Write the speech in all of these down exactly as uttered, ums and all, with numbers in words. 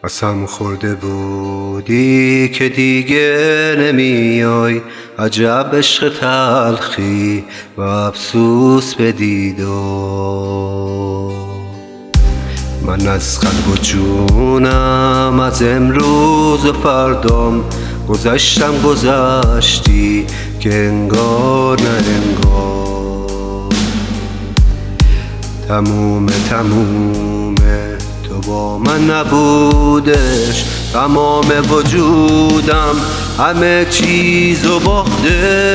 قسم خورده بودی که دیگه نمیای، عجب عشق تلخی و افسوس بدید و من از قلب و جونم از امروز و فردام گذشتم گذشتی که انگار نه انگار. تمومه تمومه تو با من نبودش، تمام وجودم همه چیزو باخته.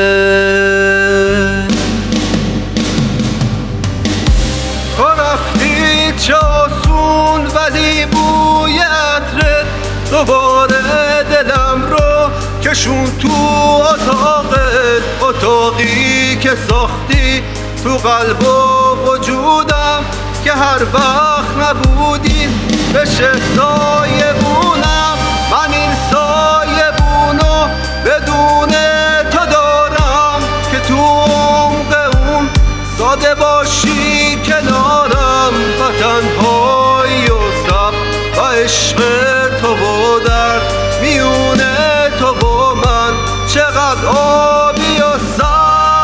تو رفتی چه آسون ولی بوی عطرت دوباره دلم رو کشون تو اتاقت، اتاقی که ساختی تو قلب و وجودم که هر وقت نبودی بشه سایه بونم. من این سایه بونو بدون تو دارم که تو عمق اون ساده باشی کنارم و تنهایی و صبر و عشق تو و درد میونه تو و من چقدر آبی و سر.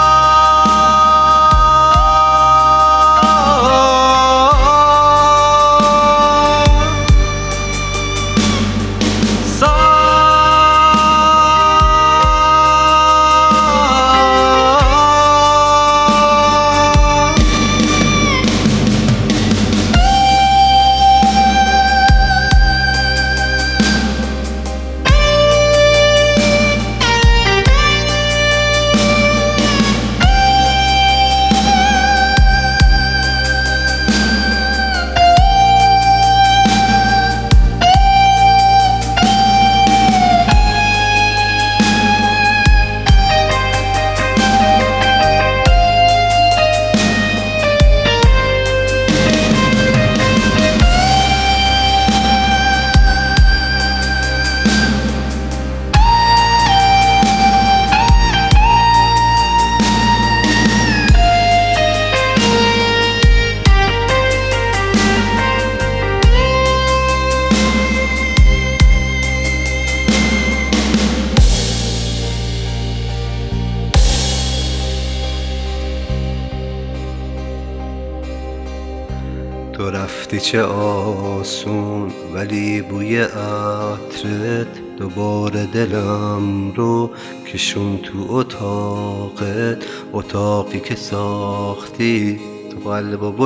تو رفتی چه آسون ولی بوی عطرت دوباره دلم رو کشون تو اتاقت، اتاقی که ساختی تو قلب و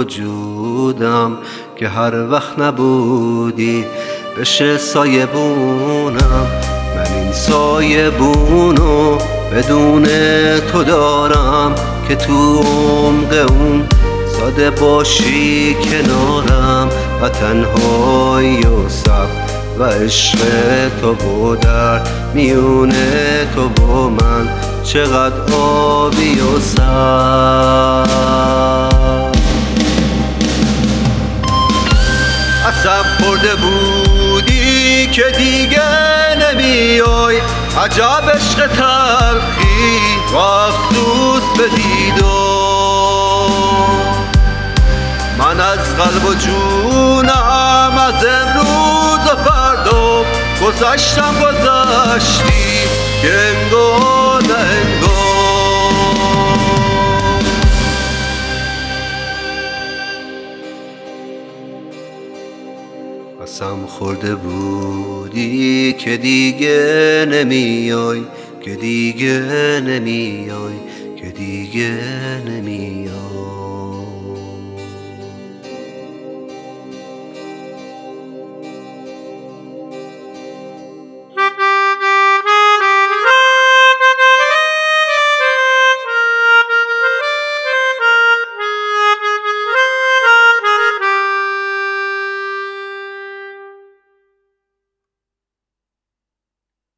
وجودم که هر وقت نبودی بشه سایه بونم. من این سایه بونو بدون تو دارم که تو عمق اون ساده باشی کنارم و تنهایی و صبر و عشق تو و درد میونه تو با من چقدر آبی و سر. قسم خورده بودی که دیگه نمیای، عجب عشق تلخی و افسوس بدید و من از قلب و جونم از امروز و فردا گذشتم گذشتی که انگار نه انگار. قسم خورده بودی که دیگه نمیای، که دیگه نمیای، که دیگه نمیای.